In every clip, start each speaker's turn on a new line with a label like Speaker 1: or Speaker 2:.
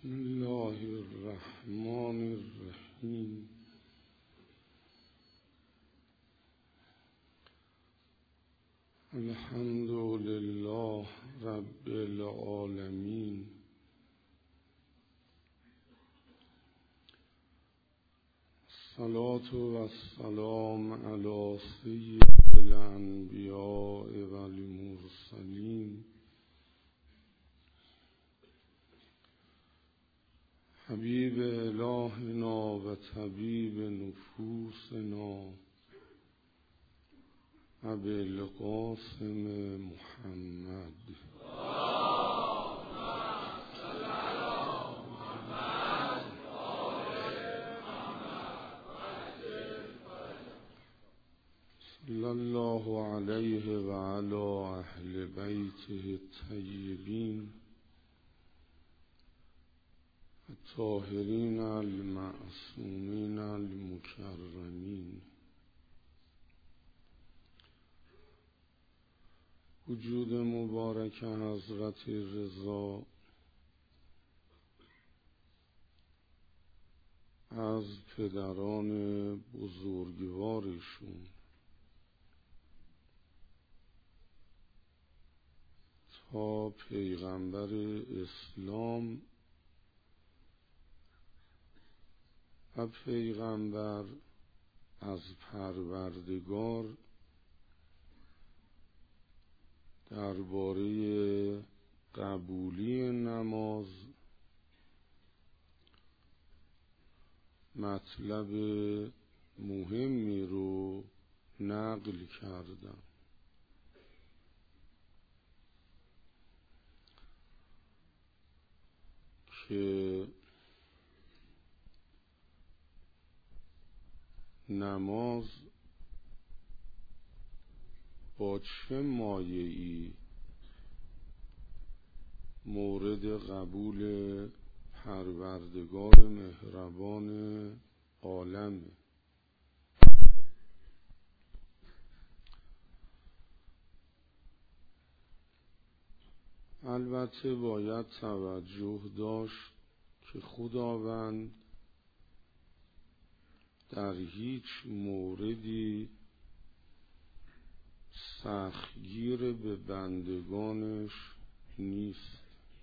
Speaker 1: بسم الله الرحمن الرحیم. الحمد لله رب العالمین. الصلاة والسلام علی سید الانبیاء والمرسلین حبیب الهنا و طبیب نفوسنا ابوالقاسم محمد. صلی الله علیه و علی اهل بیته الطیبین الطاهرین المعصومین المکرمین. وجود مبارک حضرت رضا از پدران بزرگوارشون تا پیغمبر اسلام و پیغمبر از پروردگار درباره قبولی نماز مطلب مهمی رو نقل کردم که نماز با چه مایه‌ای مورد قبول پروردگار مهربان عالمه. البته باید توجه داشت که خداوند در هیچ موردی سختگیر به بندگانش نیست.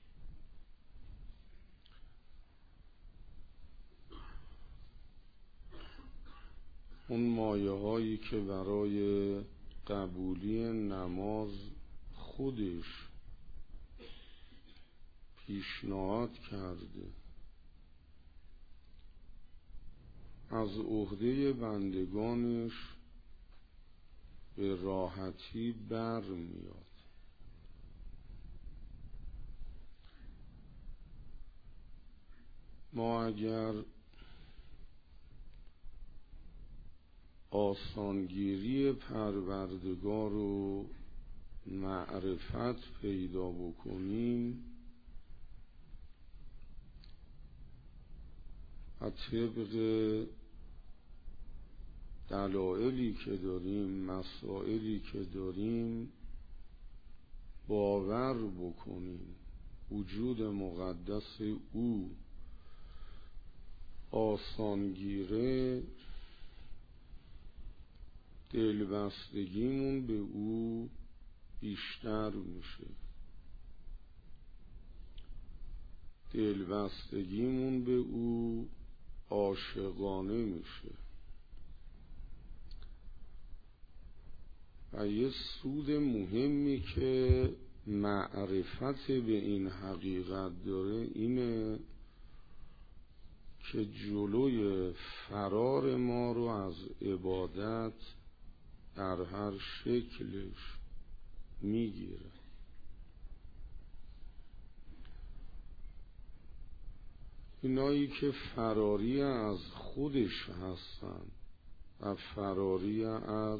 Speaker 1: اون مایه هایی که برای قبولی نماز خودش پیشنهاد کرده از عهده بندگانش به راحتی بر میاد. ما اگر آسانگیری پروردگار رو معرفت پیدا بکنیم و طبق دلایلی که داریم، مسائلی که داریم باور بکنیم وجود مقدس او آسانگیره، دلبستگیمون به او بیشتر میشه، دلبستگیمون به او عاشقانه میشه. و یه سود مهمی که معرفت به این حقیقت داره اینه که جلوی فرار ما رو از عبادت در هر شکلش میگیره. اینایی که فراری از خودش هستن و فراری از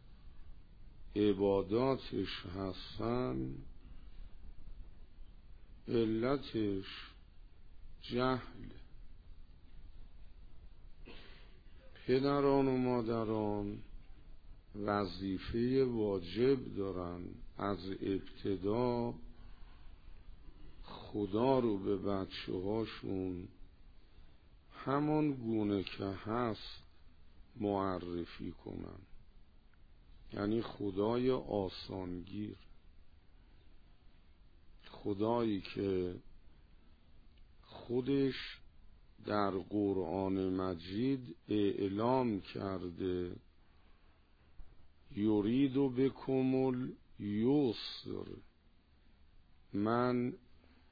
Speaker 1: عباداتش هستن علتش جهل. پدران و مادران وظیفه واجب دارن از ابتدا خدا رو به بچه هاشون همان گونه که هست معرفی کنن. یعنی خدای آسانگیر، خدایی که خودش در قرآن مجید اعلام کرده یرید بکم الیسر، من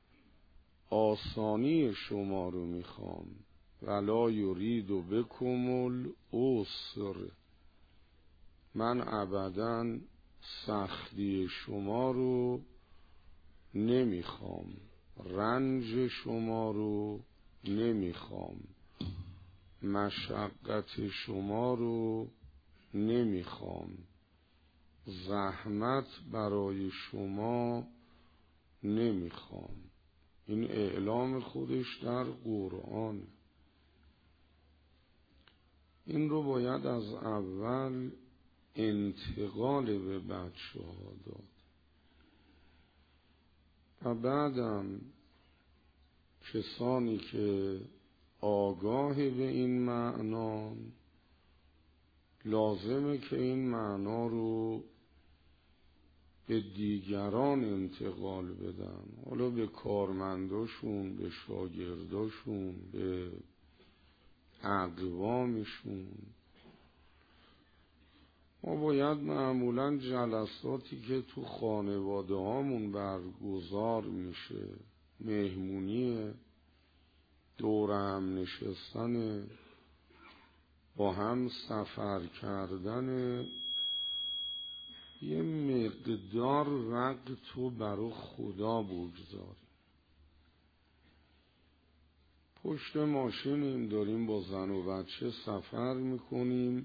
Speaker 1: آسانی شما رو میخوام، ولا یرید بکم العسر، من ابداً سختی شما رو نمیخوام، رنج شما رو نمیخوام، مشقت شما رو نمیخوام، زحمت برای شما نمیخوام. این اعلام خودش در قرآن. این رو باید از اول انتقال به بچه ها داد و بعدم کسانی که آگاه به این معنا لازمه که این معنا رو به دیگران انتقال بدن، حالا به کارمنداشون، به شاگرداشون، به اقوامشون. ما باید معمولاً جلساتی که تو خانواده هامون برگزار میشه، مهمونی، دور هم نشستن، با هم سفر کردن، یه مقدار وقت رو برای خدا بگذاریم. پشت ماشینیم، داریم با زن و بچه سفر میکنیم،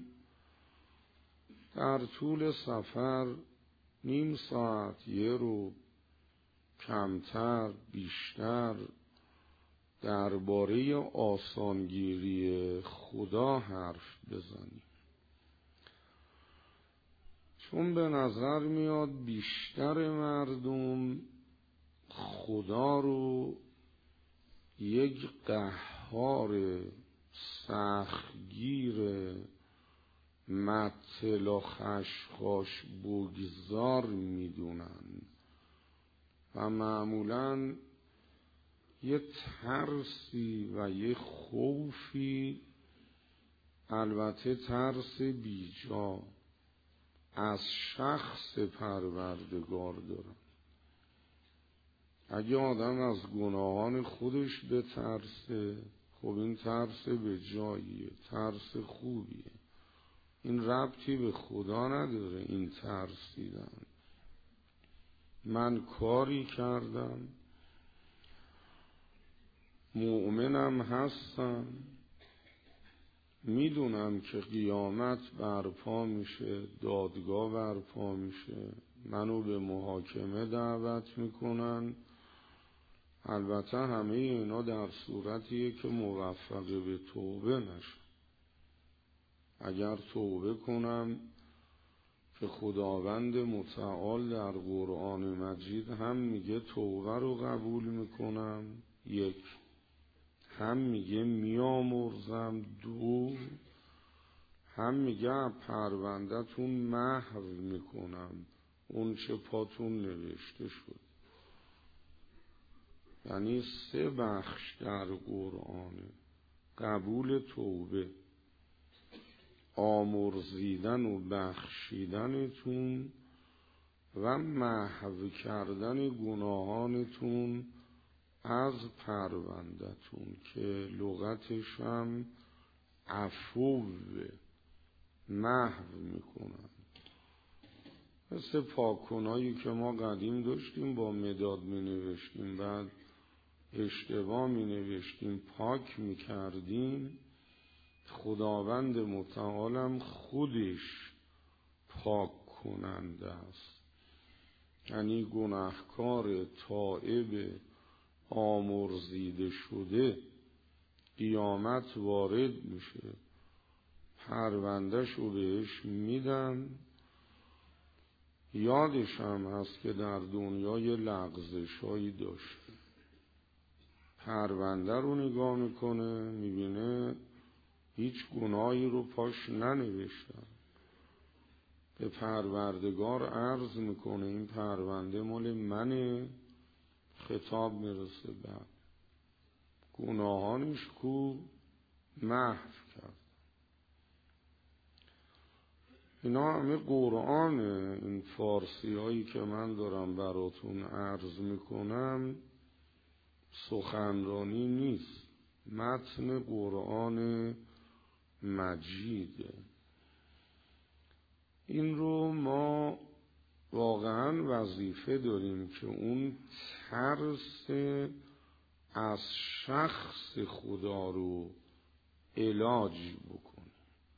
Speaker 1: در طول سفر نیم ساعت، یه رو کمتر بیشتر درباره آسانگیری خدا حرف بزنیم، چون به نظر میاد بیشتر مردم خدا رو یک قهار سختگیر مطل و خشخاش بگذار میدونن و معمولاً یه ترسی و یه خوفی، البته ترس بیجا، از شخص پروردگار دارن. اگه آدم از گناهان خودش بترسه، خب این ترس به جاییه، ترس خوبیه، این ربطی به خدا نداره. این ترسیدن، من کاری کردم، مؤمنم هستم، میدونم که قیامت برپا میشه، دادگاه برپا میشه، منو به محاکمه دعوت میکنن. البته همه اینا در صورتیه که موفق به توبه نشم. اگر توبه کنم که خداوند متعال در قرآن مجید هم میگه توبه رو قبول میکنم، یک، هم میگه میامرزم، دو، هم میگه پرونده‌تون محو میکنم اون چه پاتون نوشته شد. یعنی 3 بخش در قرآنه: قبول توبه، آمرزیدن و بخشیدنتون و محو کردن گناهانتون از پرونده‌تون که لغتش هم عفوه، محو میکنن. مثل پاک‌کنایی که ما قدیم داشتیم، با مداد می نوشتیم، بعد اشتباه می نوشتیم، پاک می کردیم. خداوند متعالم خودش پاک کننده است. یعنی گناهکار تائب آمرزیده شده قیامت وارد میشه، پرونده‌ش رو بهش میدن. یادش هم هست که در دنیای لغزش‌هایی داشته، پرونده رو نگاه میکنه، میبینه هیچ گناهی رو پاش ننوشتن. به پروردگار عرض میکنه این پرونده مال منه. خطاب میرسه بعد گناهانش کو محو کرد. اینا همه قرآن. این فارسی هایی که من دارم براتون عرض میکنم سخنرانی نیست، متن قرآن مجیده. این رو ما واقعا وظیفه داریم که اون ترس از شخص خدا رو علاج بکنیم،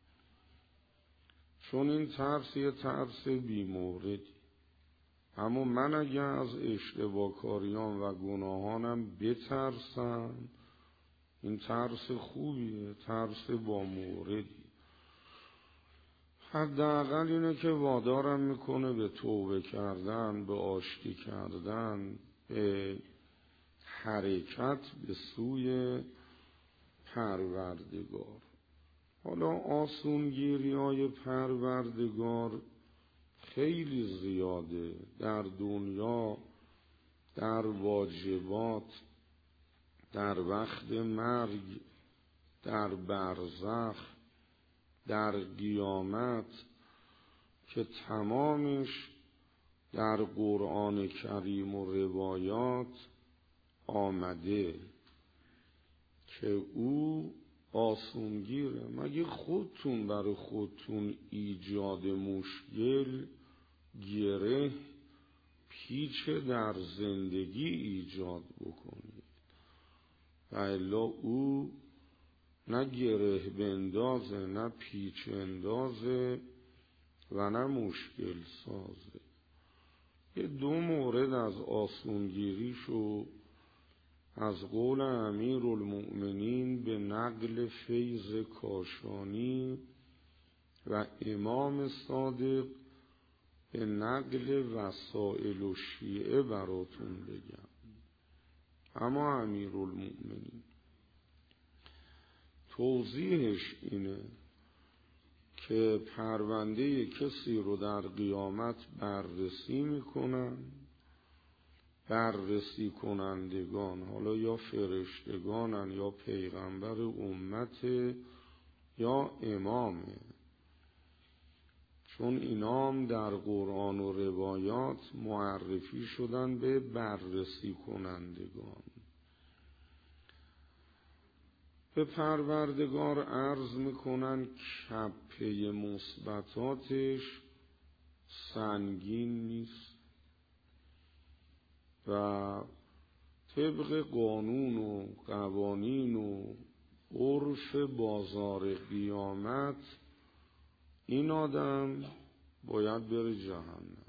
Speaker 1: چون این ترس یه ترس بی‌موردی. اما من اگر از اشتباهکاریان و گناهانم بترسم این ترس خوبیه، ترس با موردی. حداقل اینه که وادارم میکنه به توبه کردن، به آشتی کردن، به حرکت به سوی پروردگار. حالا آسونگیری های پروردگار خیلی زیاده در دنیا، در واجبات، در وقت مرگ، در برزخ، در قیامت، که تمامش در قرآن کریم و روایات آمده که او آسونگیره. مگه خودتون برای خودتون ایجاد مشکل، گره، پیچ در زندگی ایجاد بکنید و الا او نه گره بندازه، نه پیچ اندازه و نه مشکل سازه. یه دو مورد از آسونگیریشو از قول امیرالمؤمنین به نقل فیض کاشانی و امام صادق به نقل وسائل و شیعه براتون بگم. اما امیرالمؤمنین توضیحش اینه که پرونده کسی رو در قیامت بررسی میکنن. بررسی کنندگان حالا یا فرشتگانن یا پیغمبر امت یا امامه، چون اینام در قرآن و روایات معرفی شدن به بررسی کنندگان. به پروردگار عرض میکنن کپه مثبتاتش سنگین نیست و طبق قانون و قوانین و عرف بازار قیامت این آدم باید بره جهنم.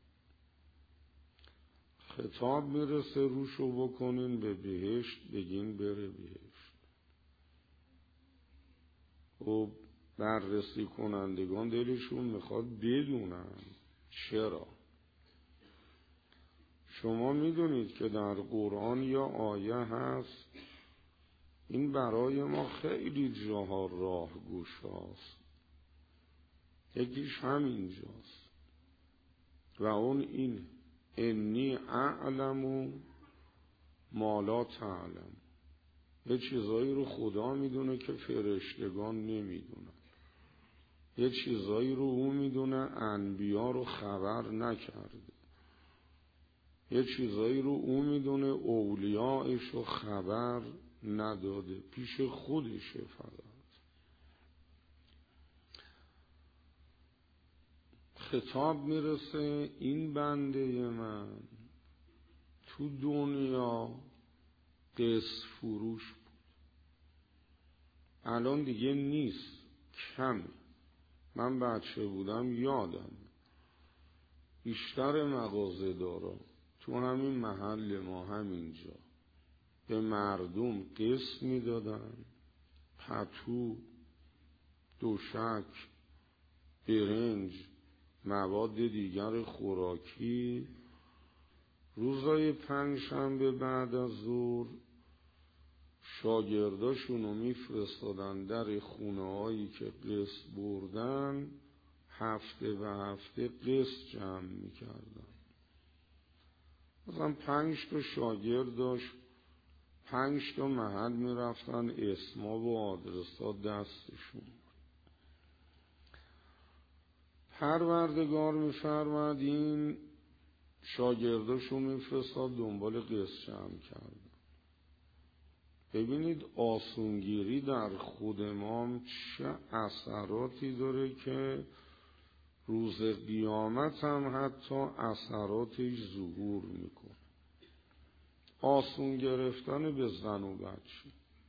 Speaker 1: خطاب میرسه روشو بکنین به بهشت، بگین بره بهشت. و بررسی کنندگان دلشون میخواد بدونن چرا. شما میدونید که در قرآن یا آیه هست، این برای ما خیلی جاها راهگوش هست. یکیش همینجاست و اون این انی اعلم ما لا تعلم. یه چیزایی رو خدا میدونه که فرشتگان نمیدونن. یه چیزایی رو اون میدونه انبیا رو خبر نکرده. یه چیزایی رو اون میدونه اولیاءش رو خبر نداده، پیش خودشه فقط. خطاب میرسه این بنده من تو دنیا قسط فروش بود، الان دیگه نیست، کم. من بچه بودم یادم بیشتر مغازه دارا تو همین محل ما همینجا به مردم قسط میدادن، پتو، دوشک، برنج، مواد دیگر خوراکی. روزای پنجشنبه بعد از ظهر شاگرداشونو میفرستادن در خونه‌هایی که قسط بردن، هفته به هفته قسط جمع میکردن. مثلا 5 تا شاگرد داشت، 5 تا محل میرفتن، اسما و آدرسا دستشون. پروردگار میفرماد این شاگرداشو میفرستاد دنبال قسط جمع کردن. ببینید آسونگیری در خود ما چه اثراتی داره که روز قیامت هم حتی اثراتش ظهور میکنه. آسون گرفتن به زن و بچه،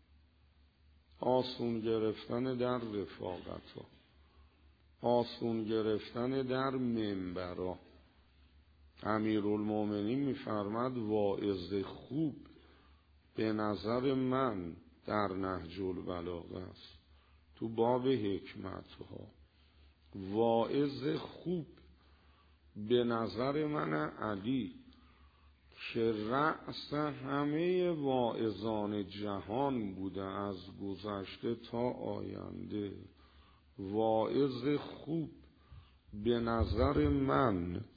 Speaker 1: آسون گرفتن در رفاقت ها، آسون گرفتن در منبرها. امیرالمومنین میفرماد واعظ خوب به نظر من در نهج البلاغه است، تو باب حکمت ها، واعظ خوب به نظر من علی که رأس همه واعظان جهان بوده از گذشته تا آینده، واعظ خوب به نظر من